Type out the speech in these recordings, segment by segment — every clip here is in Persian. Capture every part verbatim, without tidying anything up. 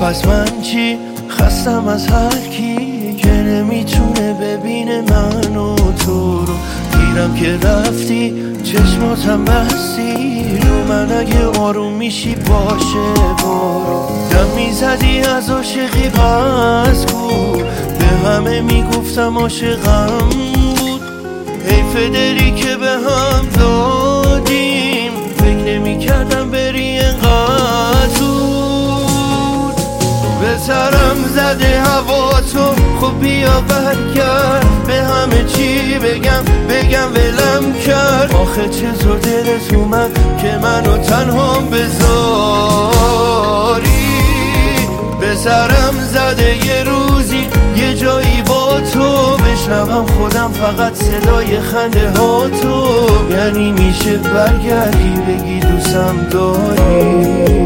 پس من چی؟ خستم از هر کی که نمیتونه ببینه من و تو رو. دیرم که رفتی چشماتم بستی رو من، اگه آروم میشی باشه برو. دم میزدی از عاشقی بس کن، به همه میگفتم عاشقم بود. حیف دلی که به هم دادیم، فکر نمیکردم بری انقدر زود. به سرم زده هوا تو، خب بیا برگرد. به همه چی بگم بگم ولم کرد. آخه چطور دلت اومد که منو تنهام بذاری؟ به سرم زده یه روزی یه جایی با تو بشنوم خودم فقط صدای خنده ها تو. یعنی میشه برگردی بگی دوستم داری؟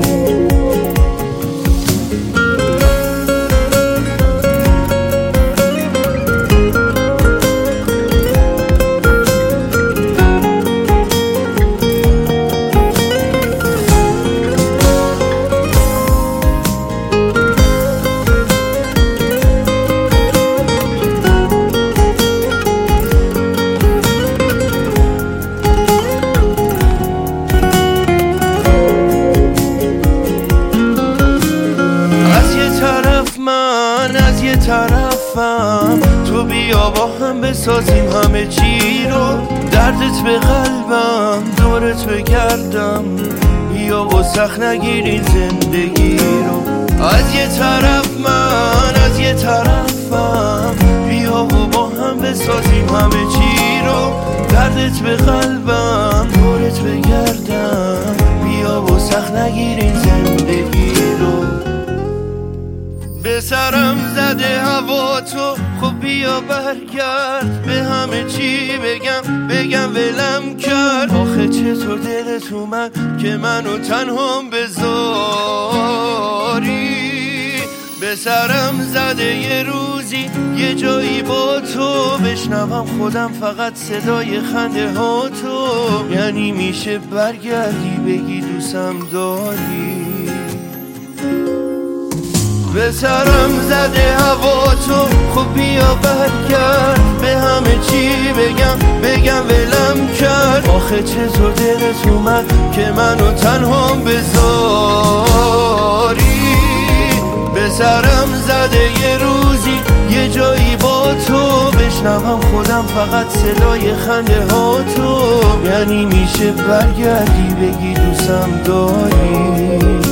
از یه طرفم تو، بیا با هم بسازیم همه چی رو. دردت به قلبم دورت بگردم، بیا و سخت نگیری زندگی رو. از یه طرف من از یه طرفم، بیا و با هم بسازیم همه چی رو. دردت به قلبم دورت بگردم، بیا و سخت نگیری زندگی رو. به سرم زده هوا تو، خب بیا برگرد. به همه چی بگم بگم ولم کرد. آخه چطور دلت اومد که منو تنهام بذاری؟ به سرم زده یه روزی یه جایی با تو بشنوم خودم فقط صدای خنده ها تو. یعنی میشه برگردی بگی دوستم داری؟ به سرم زده هوا تو، خب بیا برگرد. به همه چی بگم بگم ولم کرد. آخه چطور دلت اومد که منو تنهام بذاری؟ به سرم زده یه روزی یه جایی با تو بشنوم خودم فقط صدای خنده ها تو. یعنی میشه برگردی بگی دوستم داری؟